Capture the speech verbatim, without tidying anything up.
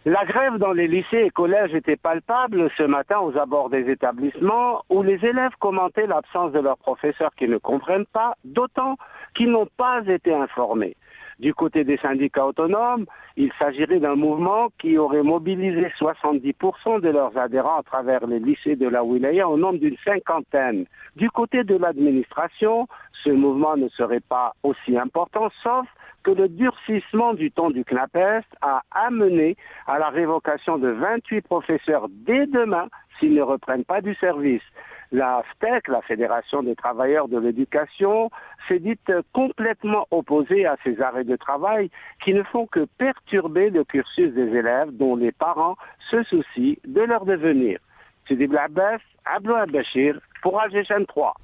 La grève dans les lycées et collèges était palpable ce matin aux abords des établissements où les élèves commentaient l'absence de leurs professeurs qui ne comprennent pas, d'autant qu'ils n'ont pas été informés. Du côté des syndicats autonomes, il s'agirait d'un mouvement qui aurait mobilisé soixante-dix pour cent de leurs adhérents à travers les lycées de la Wilaya au nombre d'une cinquantaine. Du côté de l'administration, ce mouvement ne serait pas aussi important, sauf que le durcissement du ton du CNAPES a amené à la révocation de vingt-huit professeurs dès demain s'ils ne reprennent pas du service. La F T E C, la Fédération des travailleurs de l'éducation, s'est dite complètement opposée à ces arrêts de travail qui ne font que perturber le cursus des élèves dont les parents se soucient de leur devenir. Sidi Blabès, Abdou Bachir, pour Alger trois.